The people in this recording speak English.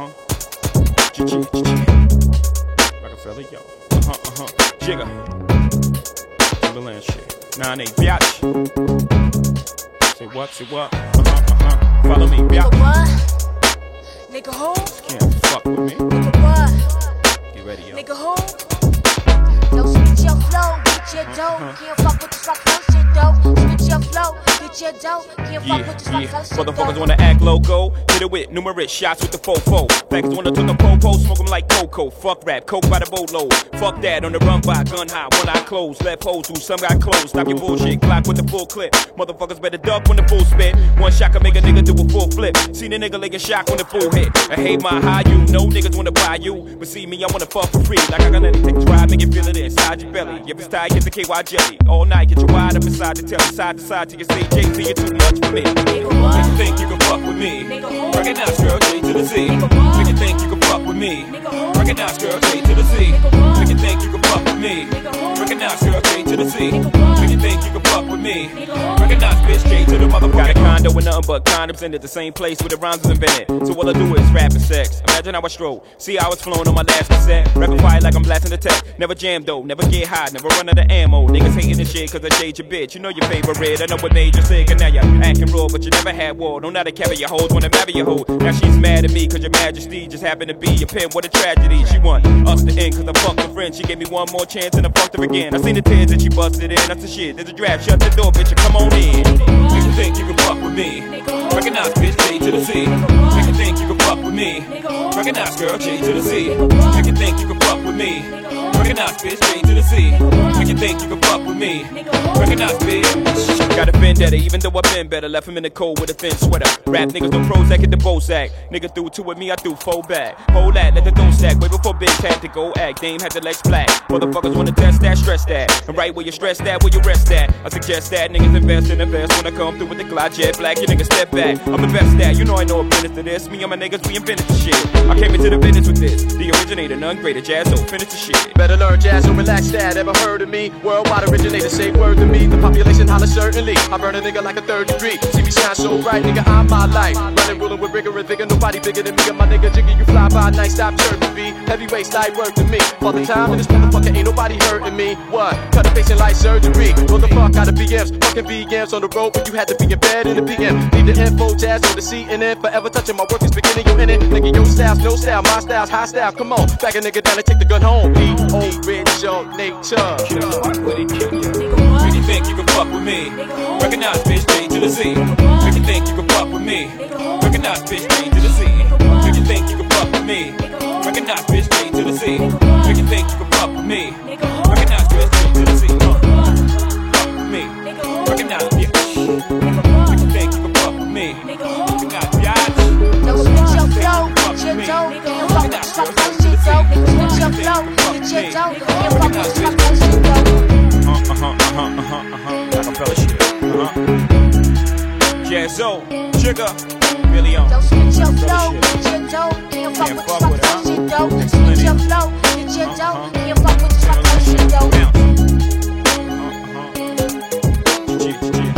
Rockefeller, yo. Jigga. Timberland shit. 9-8, biatch. Say what, say what? Follow me, biatch. Nigga what? Nigga who? Can't fuck with me. Nigga what? Get ready, yo. Nigga who? Don't switch your flow, get your dough. Can't fuck with this rock shit though. Switch your flow, get your dough. Can't fuck with this rock shit though. Motherfuckers wanna act loco. Hit it with numerous shots with the fofo. Facts wanna took a popo, smoke them like cocoa. Fuck rap, coke by the boatload. Fuck that, on the run by gun high, one eye closed. Left holes through, some got closed. Stop your bullshit, clock with the full clip. Motherfuckers better duck when the full spit. One shot can make a nigga do a full flip. Seen a nigga like a shock when the full hit. I hate my high, you know niggas wanna buy you. But see me, I wanna fuck for free. Like I got nothing, take a drive, make you feel it inside your belly. If it's tight, get the KY jelly. All night, get you wide up inside the telly. Side to side till you say J, till you're too much for me. Nigga what? Make you think you can fuck with me. Nigga who? Recognize girl, J to the Z. Nigga what? Make you think you can fuck with me. Nigga who? Recognize girl, J to the Z. Nigga what? Make you think you can fuck with me. Nigga who? Recognize girl, J to the Z. Nigga what? Make you think you can fuck with me. Nigga who? Recognize bitch, J to the motherfucker. Got a condo with nothing but condoms in it, the same place where the rhymes was invented. So all I do is rap and sex. Imagine how I stroll. See how it's flowing on my last cassette. Rapping quiet like I'm blasting the tech. Never jam though, never get high, never run out of ammo. Niggas hating this shit cause I shade your bitch. You know your favorite, I know what made you sick. And now you're acting raw, but you never had war. Don't know how to carry your hoes, wanna marry your hoe. Now she's mad at me cause your majesty just happened to be a pin. What a tragedy. She want us to end cause I fucked her friend. She gave me one more chance and I fucked her again. I seen the tears that she busted in, that's the shit. There's a draft, shut the door, bitch, and come on in. Make you think you can fuck with me. Recognize bitch, J to the Z. Make you think you can fuck with me. Recognize girl, J to the Z. Make you think you can fuck with me. Recognize bitch, J to the Z. Make you think you can fuck with me. Recognize bitch. Got a vendetta, even though I've been better. Left him in the cold with a thin sweater. Rap niggas don't Prozac, hit the Bozak. Nigga threw two with me, I threw four back. Hold that, let the dough stack. Way before Big had to go act. Dame had the legs flat. Motherfuckers wanna test that, stress that. And right where you stress that, where you rest at. I suggest that niggas invest in the vest. When I come through with the Glide jet black, you niggas step back. I'm the best at, you know I know a business to this. Me and my niggas, we invented the shit. I came into the business with this. The originator, none greater, Jazzo, finish the shit. Better learn jazz or relax that. Ever heard of me? Worldwide originator, say word to me. The population holler certainly. I burn a nigga like a third degree. See me shine so bright, nigga, I'm my life. Running, ruling with rigor and vigor. Nobody bigger than me. And my nigga Jiggy, you fly by night, stop chirping me. Heavyweight light work to me. For the time in this motherfucker, ain't nobody hurting me. What? Cut a patient like surgery. Roll the fuck out of BMs. Fucking VMs on the road, but you had to be in bed in the PM. Leave the info, jazz on the CNN. Forever touching my work is beginning, you in it. Nigga, your style's no style, my style's high style. Come on, back a nigga down and take the gun home. P.O. Rich on nature. Make you think you can fuck with me. Recognize bitch, J to the Z. Make you think you can fuck with me. Recognize bitch, J to the Z. Make you think you can fuck with me. Recognize bitch, J to the Z. Make you think you can fuck with me. Recognize bitch, J to the Z. Fuck with me. Recognize bitch. Make you think you can fuck with me. Recognize bitch. Don't switch your flow, get your dough. Can't fuck with this rock shit though. Switch your flow, get your dough. Can't fuck with this rock shit though. Rockefeller shit. Jazzo, Jigga, Billy on. Don't switch your flow, get your dough. Can't fuck with this rock shit though. Switch your flow, get your dough. Can't fuck with this rock shit though.